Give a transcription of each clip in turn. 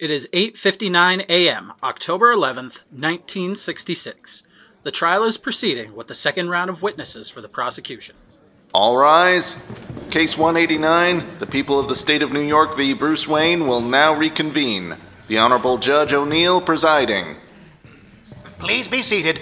It is 8:59 a.m., October 11th, 1966. The trial is proceeding with the second round of witnesses for the prosecution. All rise. Case 189, the people of the state of New York v. Bruce Wayne will now reconvene. The Honorable Judge O'Neill presiding. Please be seated.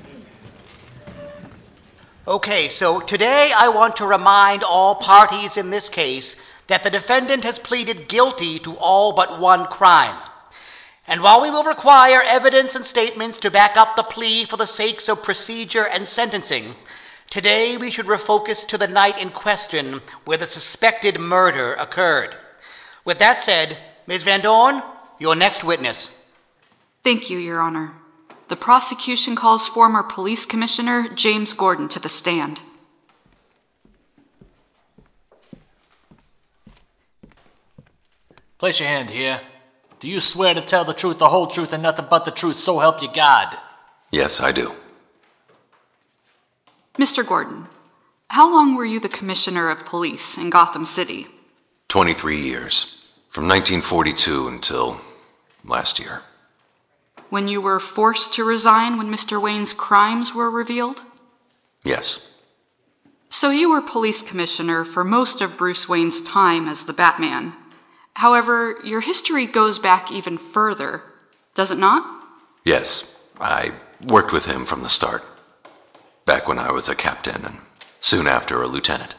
Okay, so today I want to remind all parties in this case that the defendant has pleaded guilty to all but one crime. And while we will require evidence and statements to back up the plea for the sakes of procedure and sentencing, today we should refocus to the night in question where the suspected murder occurred. With that said, Ms. Van Dorn, your next witness. Thank you, Your Honor. The prosecution calls former Police Commissioner James Gordon to the stand. Place your hand here. Do you swear to tell the truth, the whole truth, and nothing but the truth, so help you God? Yes, I do. Mr. Gordon, how long were you the Commissioner of Police in Gotham City? 23 years. From 1942 until last year. When you were forced to resign when Mr. Wayne's crimes were revealed? Yes. So you were Police Commissioner for most of Bruce Wayne's time as the Batman. However, your history goes back even further, does it not? Yes, I worked with him from the start. Back when I was a captain and soon after a lieutenant.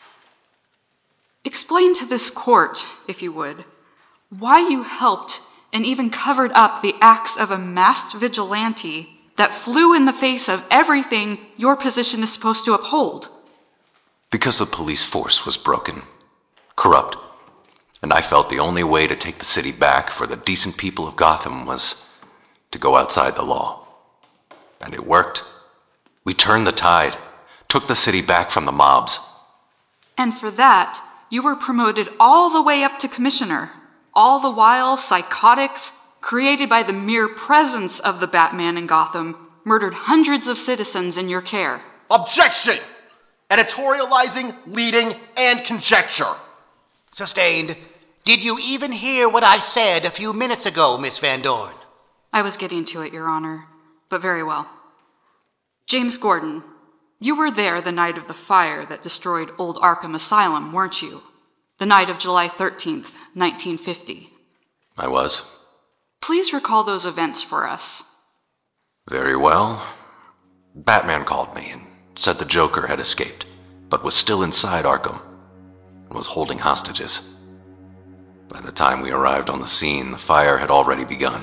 Explain to this court, if you would, why you helped and even covered up the acts of a masked vigilante that flew in the face of everything your position is supposed to uphold. Because the police force was broken, corrupt, and I felt the only way to take the city back for the decent people of Gotham was to go outside the law. And it worked. We turned the tide, took the city back from the mobs. And for that, you were promoted all the way up to Commissioner. All the while, psychotics, created by the mere presence of the Batman in Gotham, murdered hundreds of citizens in your care. Objection! Editorializing, leading, and conjecture. Sustained. Did you even hear what I said a few minutes ago, Miss Van Dorn? I was getting to it, Your Honor, but very well. James Gordon, you were there the night of the fire that destroyed Old Arkham Asylum, weren't you? The night of July 13th, 1950. I was. Please recall those events for us. Very well. Batman called me and said the Joker had escaped, but was still inside Arkham and was holding hostages. By the time we arrived on the scene, the fire had already begun.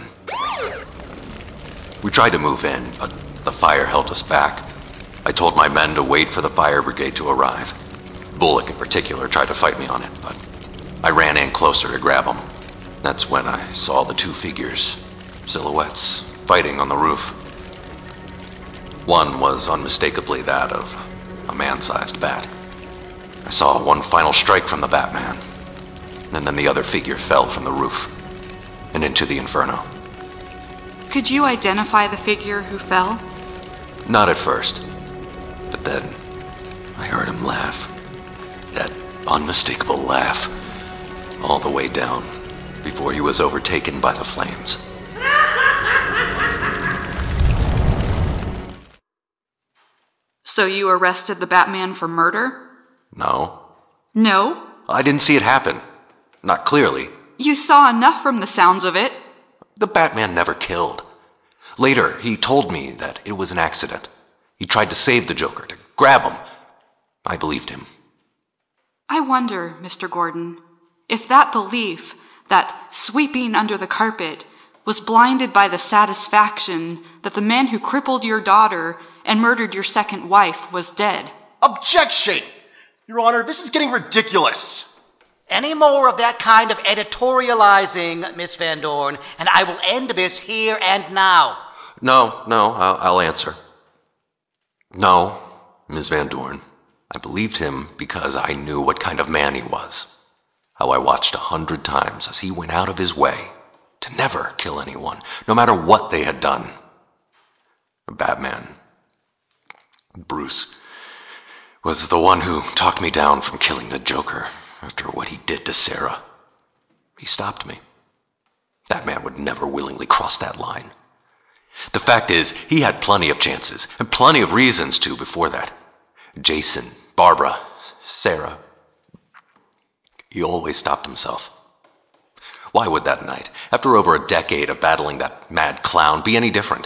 We tried to move in, but the fire held us back. I told my men to wait for the fire brigade to arrive. Bullock in particular tried to fight me on it, but I ran in closer to grab him. That's when I saw the two figures, silhouettes, fighting on the roof. One was unmistakably that of a man-sized bat. I saw one final strike from the Batman, and then the other figure fell from the roof and into the inferno. Could you identify the figure who fell? Not at first, but then I heard him laugh. That unmistakable laugh, all the way down, before he was overtaken by the flames. So you arrested the Batman for murder? No. No? I didn't see it happen. Not clearly. You saw enough from the sounds of it. The Batman never killed. Later, he told me that it was an accident. He tried to save the Joker, to grab him. I believed him. I wonder, Mr. Gordon, if that belief, that sweeping under the carpet, was blinded by the satisfaction that the man who crippled your daughter and murdered your second wife was dead. Objection! Your Honor, this is getting ridiculous. Any more of that kind of editorializing, Miss Van Dorn, and I will end this here and now. No, I'll answer. No, Ms. Van Dorn. I believed him because I knew what kind of man he was. How I watched 100 times as he went out of his way to never kill anyone, no matter what they had done. Batman, Bruce, was the one who talked me down from killing the Joker after what he did to Sarah. He stopped me. That man man would never willingly cross that line. The fact is, he had plenty of chances, and plenty of reasons to before that. Jason, Barbara, Sarah. He always stopped himself. Why would that night, after over a decade of battling that mad clown, be any different?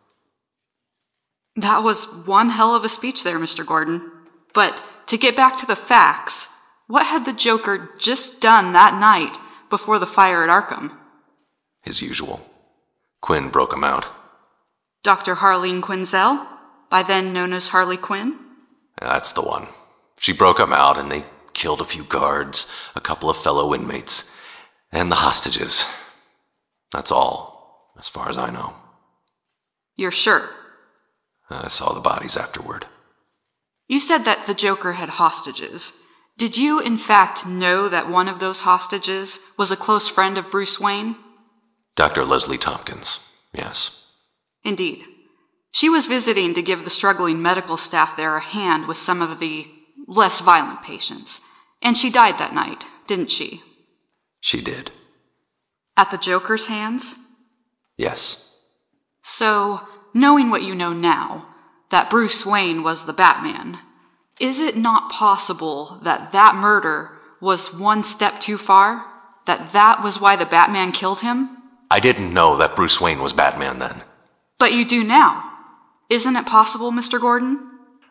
That was one hell of a speech there, Mr. Gordon. But to get back to the facts, what had the Joker just done that night before the fire at Arkham? His usual. Quinn broke him out. Dr. Harleen Quinzel, by then known as Harley Quinn? That's the one. She broke him out and they killed a few guards, a couple of fellow inmates, and the hostages. That's all, as far as I know. You're sure? I saw the bodies afterward. You said that the Joker had hostages. Did you, in fact, know that one of those hostages was a close friend of Bruce Wayne? Dr. Leslie Tompkins, yes. Indeed. She was visiting to give the struggling medical staff there a hand with some of the less violent patients. And she died that night, didn't she? She did. At the Joker's hands? Yes. So, knowing what you know now, that Bruce Wayne was the Batman, is it not possible that that murder was one step too far? That was why the Batman killed him? I didn't know that Bruce Wayne was Batman then. But you do now. Isn't it possible, Mr. Gordon?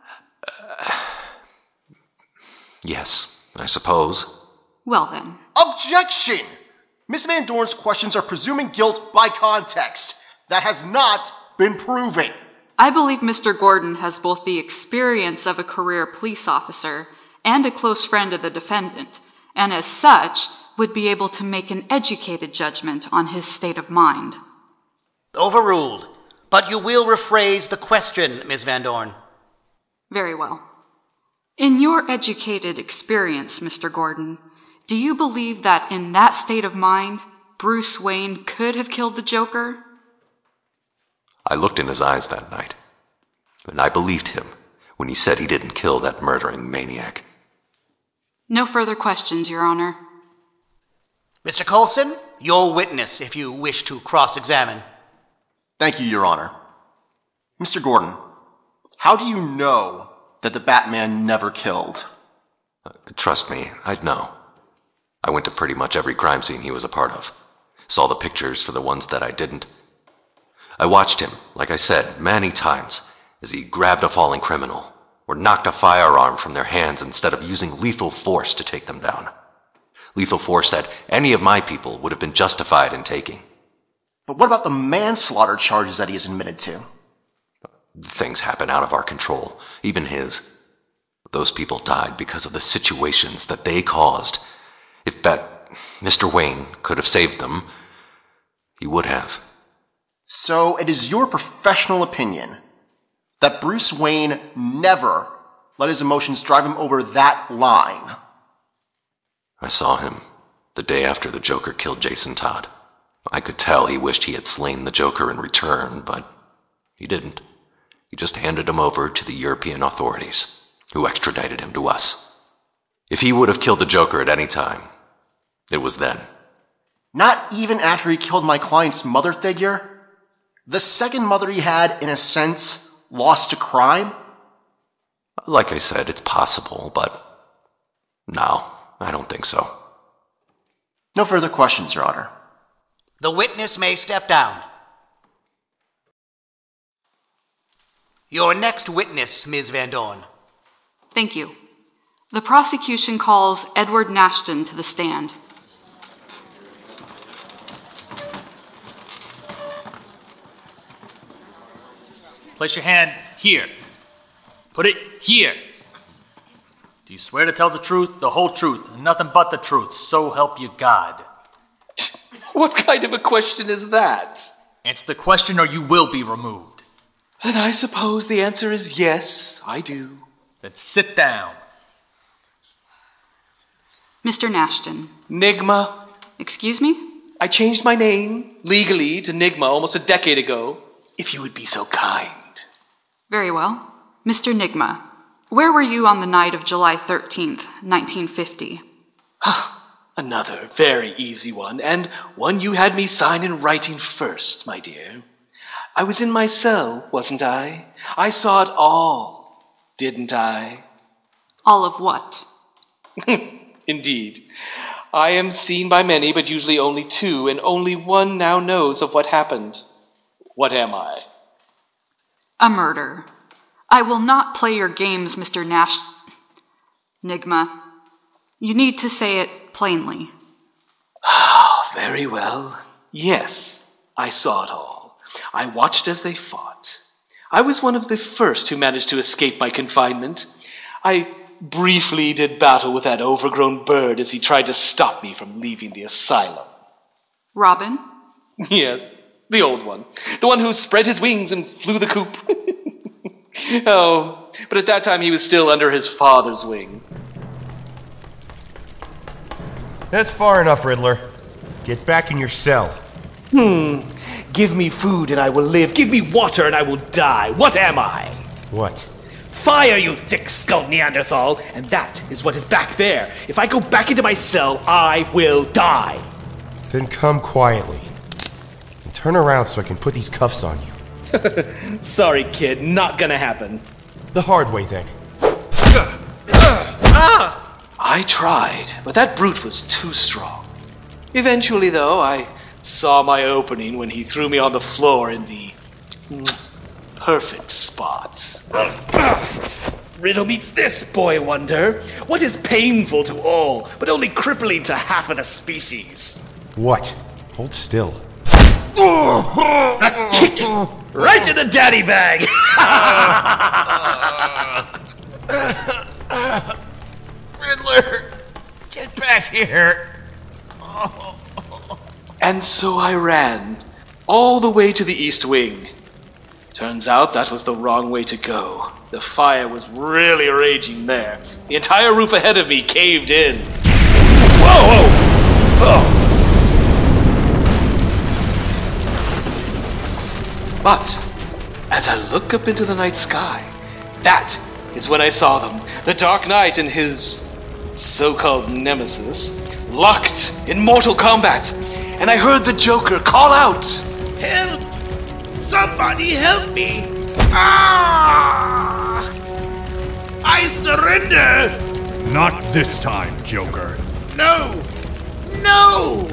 Yes, I suppose. Well then. Objection! Miss Van Dorn's questions are presuming guilt by context. That has not been proven. I believe Mr. Gordon has both the experience of a career police officer and a close friend of the defendant, and as such, would be able to make an educated judgment on his state of mind. Overruled. But you will rephrase the question, Miss Van Dorn. Very well. In your educated experience, Mr. Gordon, do you believe that in that state of mind, Bruce Wayne could have killed the Joker? I looked in his eyes that night, and I believed him when he said he didn't kill that murdering maniac. No further questions, Your Honor. Mr. Coulson, you'll witness if you wish to cross-examine. Thank you, Your Honor. Mr. Gordon, how do you know that the Batman never killed? Trust me, I'd know. I went to pretty much every crime scene he was a part of. Saw the pictures for the ones that I didn't. I watched him, like I said, many times, as he grabbed a falling criminal, or knocked a firearm from their hands instead of using lethal force to take them down. Lethal force that any of my people would have been justified in taking. But what about the manslaughter charges that he has admitted to? Things happen out of our control, even his. Those people died because of the situations that they caused. If Mr. Wayne could have saved them, he would have. So it is your professional opinion that Bruce Wayne never let his emotions drive him over that line? I saw him the day after the Joker killed Jason Todd. I could tell he wished he had slain the Joker in return, but he didn't. He just handed him over to the European authorities, who extradited him to us. If he would have killed the Joker at any time, it was then. Not even after he killed my client's mother figure? The second mother he had, in a sense, lost to crime? Like I said, it's possible, but no, I don't think so. No further questions, Your Honor. The witness may step down. Your next witness, Ms. Van Dorn. Thank you. The prosecution calls Edward Nashton to the stand. Place your hand here. Put it here. Do you swear to tell the truth, the whole truth, and nothing but the truth, so help you God? What kind of a question is that? Answer the question or you will be removed. Then I suppose the answer is yes, I do. Then sit down. Mr. Nashton. Nigma. Excuse me? I changed my name, legally, to Nigma almost a decade ago. If you would be so kind. Very well. Mr. Nigma, where were you on the night of July 13th, 1950? Another very easy one, and one you had me sign in writing first, my dear. I was in my cell, wasn't I? I saw it all, didn't I? All of what? Indeed. I am seen by many, but usually only two, and only one now knows of what happened. What am I? A murder. I will not play your games, Mr. Nigma. You need to say it plainly. Very well. Yes, I saw it all. I watched as they fought. I was one of the first who managed to escape my confinement. I briefly did battle with that overgrown bird as he tried to stop me from leaving the asylum. Robin? Yes, the old one. The one who spread his wings and flew the coop. Oh, but at that time he was still under his father's wing. That's far enough, Riddler. Get back in your cell. Give me food and I will live. Give me water and I will die. What am I? What? Fire, you thick-skulled Neanderthal! And that is what is back there. If I go back into my cell, I will die. Then come quietly. And turn around so I can put these cuffs on you. Sorry, kid. Not gonna happen. The hard way, then. I tried, but that brute was too strong. Eventually, though, I saw my opening when he threw me on the floor in the perfect spot. Riddle me this, boy wonder. What is painful to all, but only crippling to half of the species? What? Hold still. A kick right in the daddy bag! Riddler! Get back here! And so I ran, all the way to the East Wing. Turns out that was the wrong way to go. The fire was really raging there. The entire roof ahead of me caved in. Whoa! Oh. But as I look up into the night sky, that is when I saw them. The Dark Knight and his so-called nemesis locked in mortal combat. And I heard the Joker call out, "Help! Somebody help me! Ah! I surrender!" Not this time, Joker. No! No!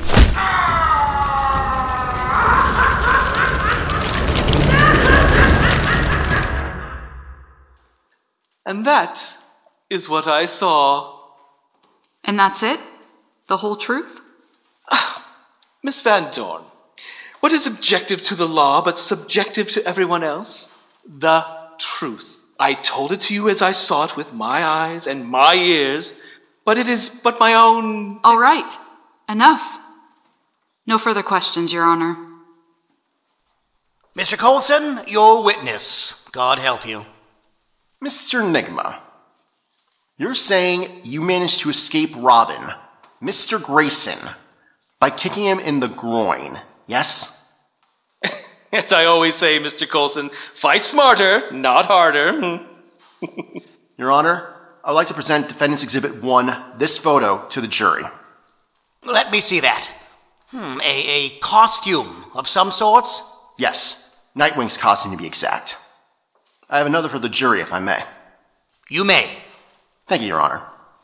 And that is what I saw. And that's it? The whole truth? Miss Van Dorn, what is objective to the law but subjective to everyone else? The truth. I told it to you as I saw it with my eyes and my ears, but it is but my own... All right. Enough. No further questions, Your Honor. Mr. Coulson, your witness. God help you. Mr. Nigma, you're saying you managed to escape Robin, Mr. Grayson, by kicking him in the groin, yes? As I always say, Mr. Coulson, fight smarter, not harder. Your Honor, I would like to present Defendant's Exhibit 1, this photo, to the jury. Let me see that. A costume of some sorts? Yes, Nightwing's costume to be exact. I have another for the jury, if I may. You may. Thank you, Your Honor.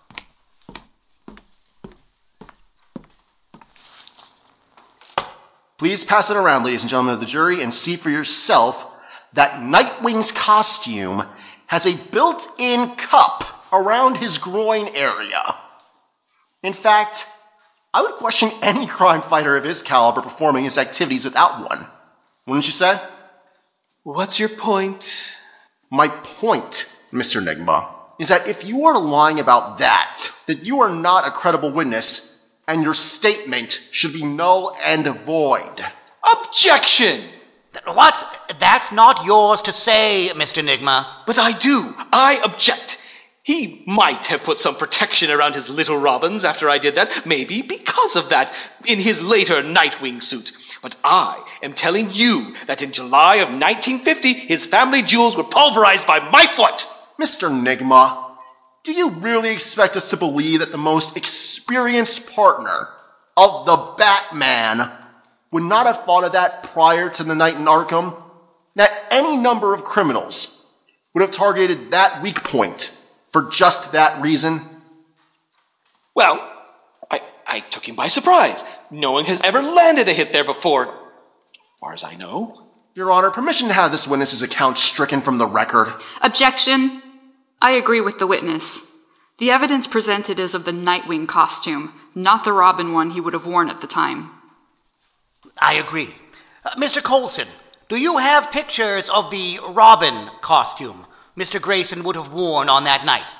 Please pass it around, ladies and gentlemen of the jury, and see for yourself that Nightwing's costume has a built-in cup around his groin area. In fact, I would question any crime fighter of his caliber performing his activities without one. Wouldn't you say? What's your point? My point, Mr. Nigma, is that if you are lying about that you are not a credible witness, and your statement should be null and void. Objection! What? That's not yours to say, Mr. Nigma. But I do. I object. He might have put some protection around his little Robins after I did that, maybe because of that, in his later Nightwing suit. But I am telling you that in July of 1950, his family jewels were pulverized by my foot. Mr. Nigma, Do you really expect us to believe that the most experienced partner of the Batman would not have thought of that prior to the night in Arkham? That any number of criminals would have targeted that weak point for just that reason? Well, I took him by surprise. No one has ever landed a hit there before, as far as I know. Your Honor, permission to have this witness's account stricken from the record. Objection. I agree with the witness. The evidence presented is of the Nightwing costume, not the Robin one he would have worn at the time. I agree. Mr. Coulson, do you have pictures of the Robin costume Mr. Grayson would have worn on that night?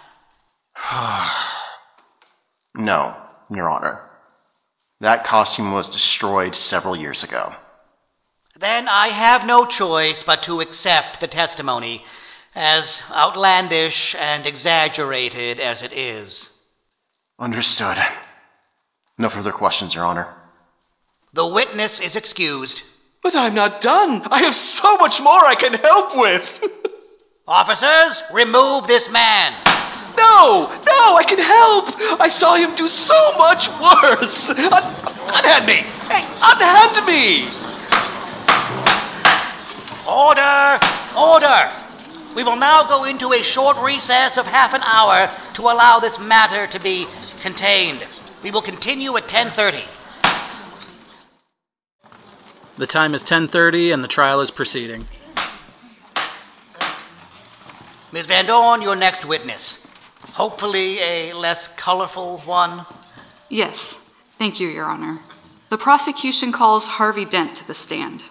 No, Your Honor. That costume was destroyed several years ago. Then I have no choice but to accept the testimony, as outlandish and exaggerated as it is. Understood. No further questions, Your Honor. The witness is excused. But I'm not done. I have so much more I can help with. Officers, remove this man. No, I can help. I saw him do so much worse. Unhand me. Hey, unhand me. Order. We will now go into a short recess of half an hour to allow this matter to be contained. We will continue at 10:30. The time is 10:30 and the trial is proceeding. Ms. Van Dorn, your next witness. Hopefully a less colorful one. Yes, thank you, Your Honor. The prosecution calls Harvey Dent to the stand.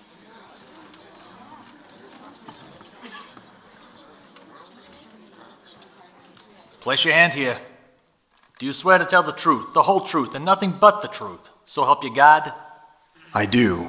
Place your hand here. Do you swear to tell the truth, the whole truth, and nothing but the truth? So help you God? I do.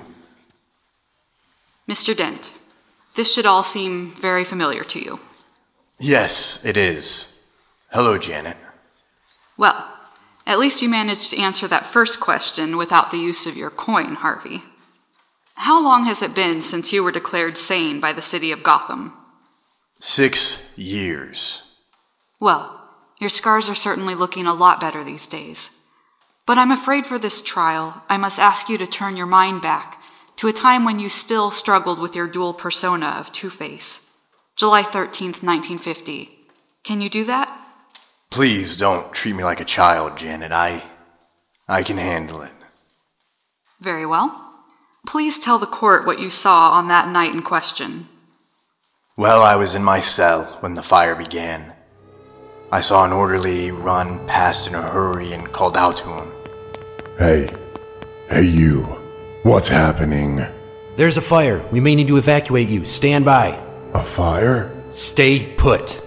Mr. Dent, this should all seem very familiar to you. Yes, it is. Hello, Janet. Well, at least you managed to answer that first question without the use of your coin, Harvey. How long has it been since you were declared sane by the city of Gotham? 6 years. Well, your scars are certainly looking a lot better these days. But I'm afraid for this trial, I must ask you to turn your mind back to a time when you still struggled with your dual persona of Two-Face. July 13th, 1950. Can you do that? Please don't treat me like a child, Janet. I can handle it. Very well. Please tell the court what you saw on that night in question. Well, I was in my cell when the fire began. I saw an orderly run past in a hurry and called out to him. Hey you. What's happening? There's a fire. We may need to evacuate you. Stand by. A fire? Stay put.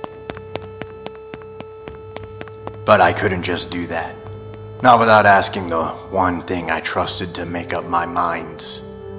But I couldn't just do that. Not without asking the one thing I trusted to make up my minds.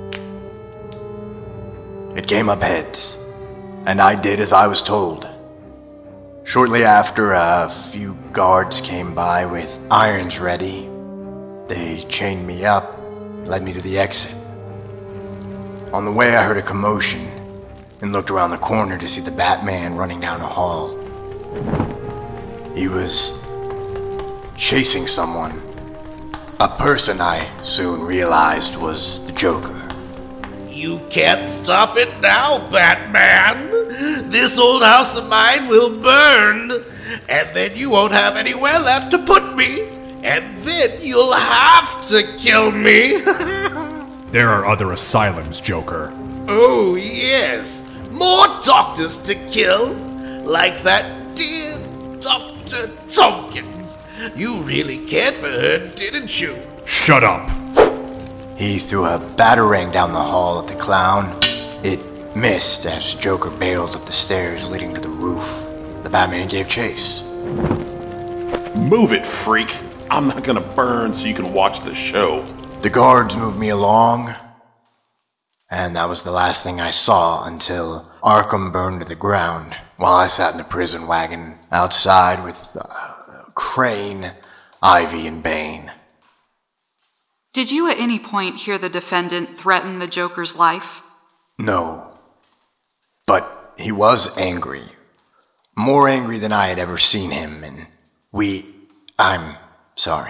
It came up heads, and I did as I was told. Shortly after, a few guards came by with irons ready. They chained me up, led me to the exit. On the way, I heard a commotion and looked around the corner to see the Batman running down the hall. He was chasing someone. A person I soon realized was the Joker. You can't stop it now, Batman. This old house of mine will burn, and then you won't have anywhere left to put me, and then you'll have to kill me. There are other asylums, Joker. Oh, yes. More doctors to kill, like that dear Dr. Tompkins. You really cared for her, didn't you? Shut up. He threw a batarang down the hall at the clown. It missed as Joker bailed up the stairs leading to the roof. The Batman gave chase. Move it, freak. I'm not gonna burn so you can watch the show. The guards moved me along, and that was the last thing I saw until Arkham burned to the ground while I sat in the prison wagon outside with Crane, Ivy, and Bane. Did you at any point hear the defendant threaten the Joker's life? No. But he was angry. More angry than I had ever seen him, and I'm sorry.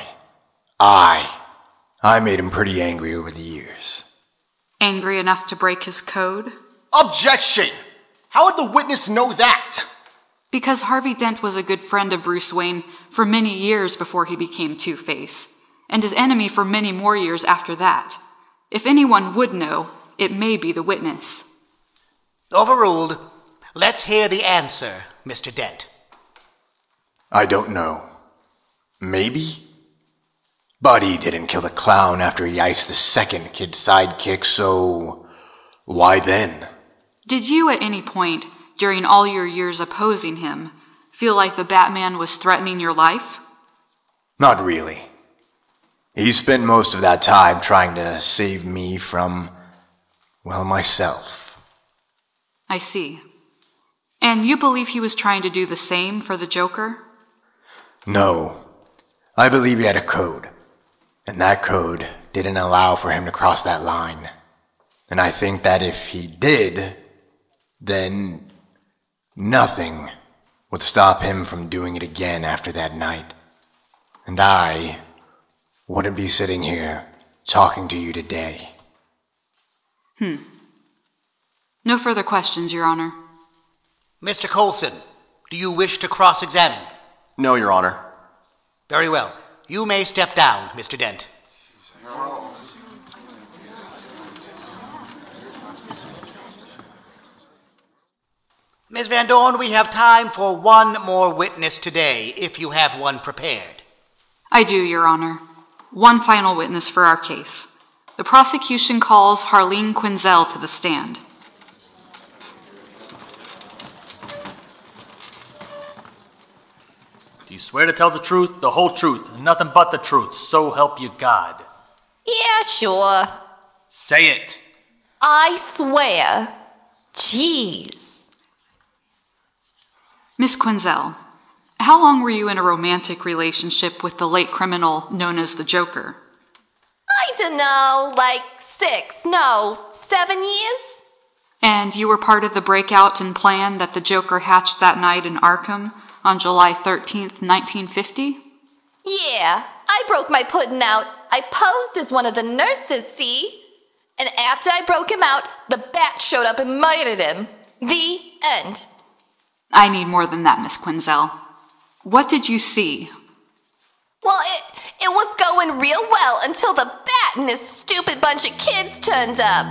I made him pretty angry over the years. Angry enough to break his code? Objection! How would the witness know that? Because Harvey Dent was a good friend of Bruce Wayne for many years before he became Two-Face, and his enemy for many more years after that. If anyone would know, it may be the witness. Overruled. Let's hear the answer, Mr. Dent. I don't know. Maybe? But he didn't kill the clown after he iced the second kid's sidekick, so why then? Did you at any point, during all your years opposing him, feel like the Batman was threatening your life? Not really. He spent most of that time trying to save me from, well, myself. I see. And you believe he was trying to do the same for the Joker? No. I believe he had a code. And that code didn't allow for him to cross that line. And I think that if he did, then nothing would stop him from doing it again after that night. And I wouldn't be sitting here talking to you today. No further questions, Your Honor. Mr. Coulson, do you wish to cross-examine? No, Your Honor. Very well. You may step down, Mr. Dent. Ms. Van Dorn, we have time for one more witness today, if you have one prepared. I do, Your Honor. One final witness for our case. The prosecution calls Harleen Quinzel to the stand. Do you swear to tell the truth, the whole truth, and nothing but the truth, so help you God? Yeah, sure. Say it. I swear. Jeez. Miss Quinzel, how long were you in a romantic relationship with the late criminal known as the Joker? I don't know, like 7 years? And you were part of the breakout and plan that the Joker hatched that night in Arkham on July 13th, 1950? Yeah, I broke my pudding out. I posed as one of the nurses, see? And after I broke him out, the bat showed up and murdered him. The end. I need more than that, Miss Quinzel. What did you see? Well, it was going real well until the bat and his stupid bunch of kids turned up.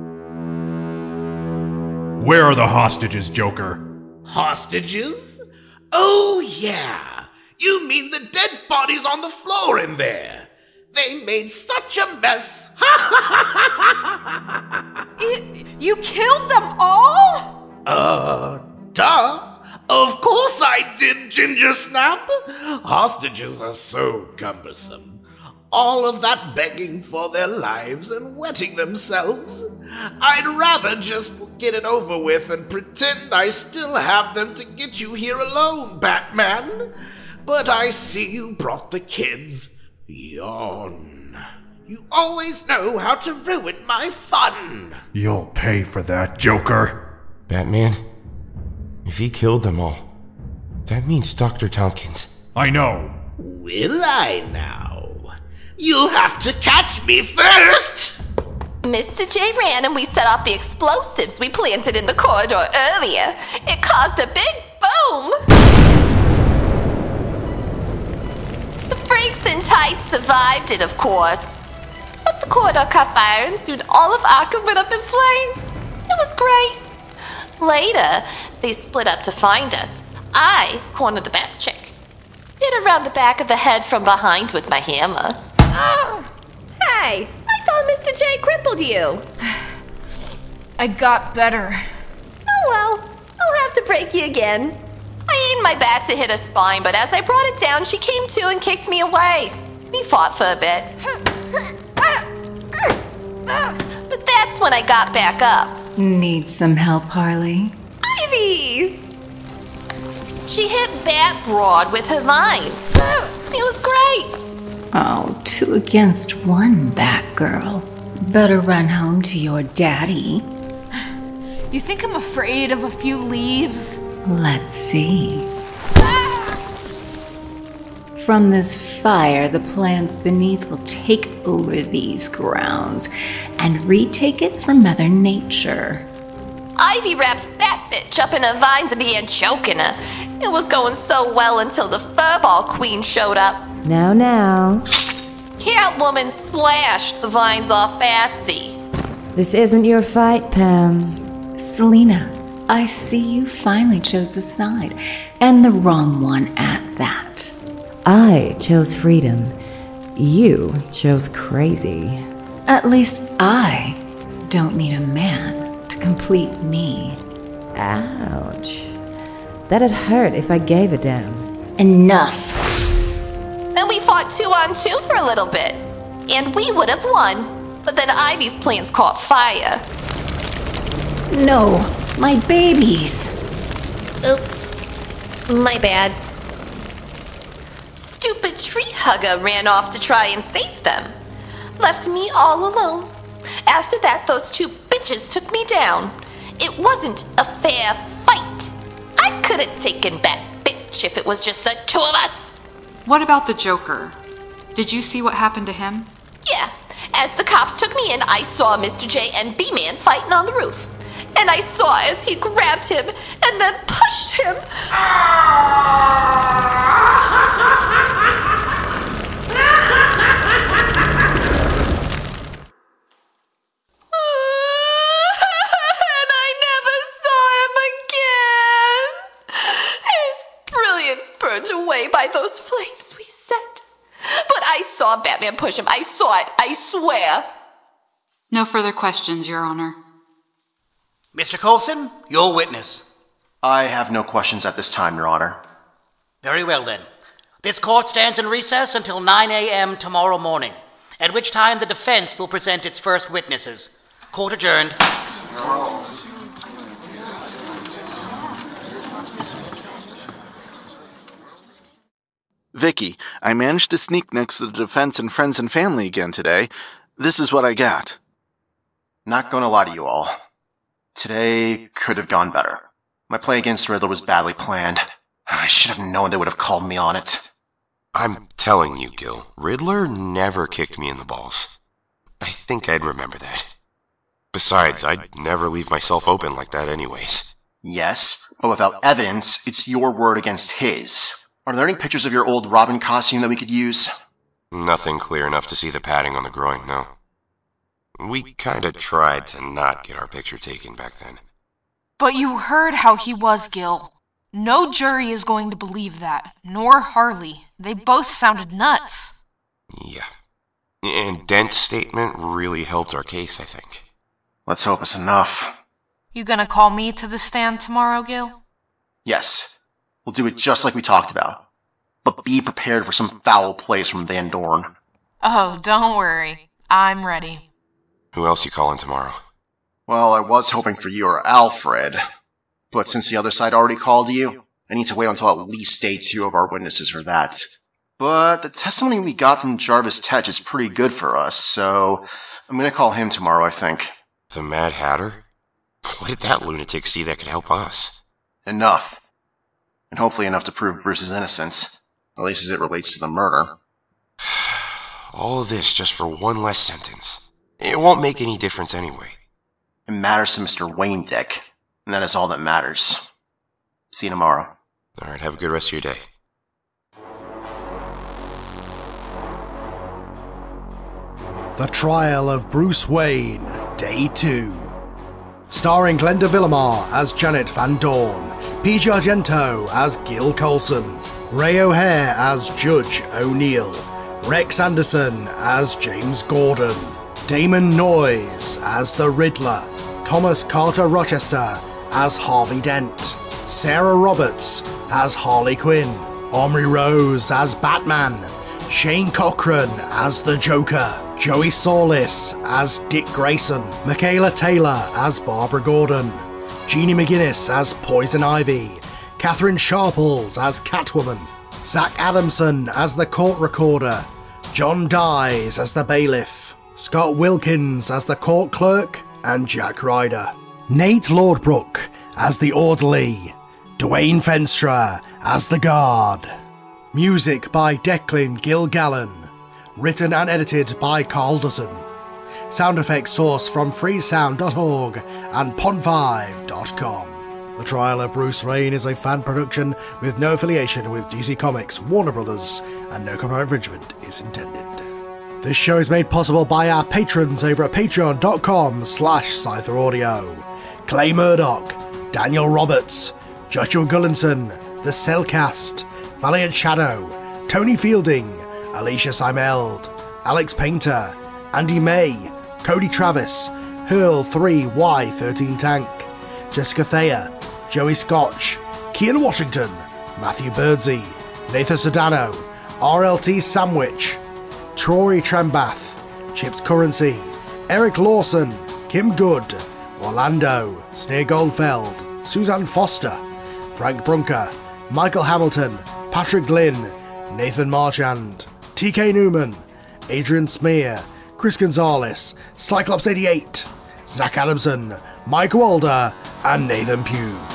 Where are the hostages, Joker? Hostages? Oh, yeah. You mean the dead bodies on the floor in there. They made such a mess. You killed them all? Duh. Of course I did, Ginger Snap. Hostages are so cumbersome. All of that begging for their lives and wetting themselves. I'd rather just get it over with and pretend I still have them to get you here alone, Batman. But I see you brought the kids. Yawn. You always know how to ruin my fun. You'll pay for that, Joker. Batman, if he killed them all, that means Dr. Tompkins. I know. Will I now? You'll have to catch me first! Mr. J ran and we set off the explosives we planted in the corridor earlier. It caused a big boom! The freaks in tights survived it, of course. But the corridor caught fire and soon all of Arkham went up in flames. It was great. Later, they split up to find us. I cornered the bat chick. Hit around the back of the head from behind with my hammer. Oh, Hey, I thought Mr. J crippled you. I got better. Oh well, I'll have to break you again. I aimed my bat to hit her spine, but as I brought it down, she came to and kicked me away. We fought for a bit. But that's when I got back up. Need some help, Harley? Ivy! She hit Bat Broad with her vines. It was great. Oh, 2 against 1, Batgirl. Better run home to your daddy. You think I'm afraid of a few leaves? Let's see. From this fire, the plants beneath will take over these grounds and retake it from Mother Nature. Ivy wrapped that bitch up in her vines and began choking her. It was going so well until the Furball Queen showed up. Now. Catwoman slashed the vines off Batsy. This isn't your fight, Pam. Selina, I see you finally chose a side, and the wrong one at that. I chose freedom. You chose crazy. At least I don't need a man to complete me. Ouch. That'd hurt if I gave a damn. Enough. Then we fought 2-on-2 for a little bit. And we would have won. But then Ivy's plans caught fire. No, my babies. Oops. My bad. Stupid tree hugger ran off to try and save them. Left me all alone. After that, those two bitches took me down. It wasn't a fair fight. I could have taken that bitch if it was just the two of us. What about the Joker? Did you see what happened to him? Yeah. As the cops took me in, I saw Mr. J and B-Man fighting on the roof. And I saw as he grabbed him and then pushed him. And I never saw him again. His brilliance burned away by those flames we set. But I saw Batman push him. I saw it. I swear. No further questions, Your Honor. Mr. Coulson, your witness. I have no questions at this time, Your Honor. Very well, then. This court stands in recess until 9 a.m. tomorrow morning, at which time the defense will present its first witnesses. Court adjourned. Vicky, I managed to sneak next to the defense and friends and family again today. This is what I got. Not gonna lie to you all. Today could have gone better. My play against Riddler was badly planned. I should have known they would have called me on it. I'm telling you, Gil, Riddler never kicked me in the balls. I think I'd remember that. Besides, I'd never leave myself open like that anyways. Yes, but without evidence, it's your word against his. Are there any pictures of your old Robin costume that we could use? Nothing clear enough to see the padding on the groin, no. We kinda tried to not get our picture taken back then. But you heard how he was, Gil. No jury is going to believe that, nor Harley. They both sounded nuts. Yeah. And Dent's statement really helped our case, I think. Let's hope it's enough. You gonna call me to the stand tomorrow, Gil? Yes. We'll do it just like we talked about. But be prepared for some foul plays from Van Dorn. Oh, don't worry. I'm ready. Who else you calling tomorrow? Well, I was hoping for you or Alfred. But since the other side already called you, I need to wait until at least day 2 of our witnesses for that. But the testimony we got from Jarvis Tetch is pretty good for us, so I'm gonna call him tomorrow, I think. The Mad Hatter? What did that lunatic see that could help us? Enough. And hopefully enough to prove Bruce's innocence. At least as it relates to the murder. All of this just for one less sentence. It won't make any difference anyway. It matters to Mr. Wayne Dick, and that is all that matters. See you tomorrow. Alright, have a good rest of your day. The Trial of Bruce Wayne, Day 2. Starring Glenda Villamar as Janet Van Dorn, P.J. Argento as Gil Coulson, Ray O'Hare as Judge O'Neill, Rex Anderson as James Gordon, Damon Noyes as the Riddler, Thomas Carter Rochester as Harvey Dent, Sarah Roberts as Harley Quinn, Omri Rose as Batman, Shane Cochran as the Joker, Joey Solis as Dick Grayson, Michaela Taylor as Barbara Gordon, Jeannie McGuinness as Poison Ivy, Catherine Sharples as Catwoman, Zach Adamson as the Court Recorder, John Dyes as the Bailiff, Scott Wilkins as the Court Clerk, and Jack Ryder. Nate Lordbrook as the Orderly, Dwayne Fenstra as the Guard. Music by Declan Gilgallen. Written and edited by Carl Dutton. Sound effects sourced from freesound.org and pond5.com. The Trial of Bruce Wayne is a fan production with no affiliation with DC Comics, Warner Brothers, and no copyright infringement is intended. This show is made possible by our patrons over at patreon.com/ScytherAudio. Clay Murdoch, Daniel Roberts, Joshua Gullinson, The Cellcast, Valiant Shadow, Tony Fielding, Alicia Simeld, Alex Painter, Andy May, Cody Travis, Hurl 3Y13 Tank, Jessica Thayer, Joey Scotch, Kian Washington, Matthew Birdsey, Nathan Sedano, RLT Sandwich, Troy Trembath, Chips Currency, Eric Lawson, Kim Good, Orlando, Sneer Goldfeld, Suzanne Foster, Frank Brunker, Michael Hamilton, Patrick Glynn, Nathan Marchand, TK Newman, Adrian Smear, Chris Gonzalez, Cyclops88, Zach Adamson, Mike Walder, and Nathan Pugh.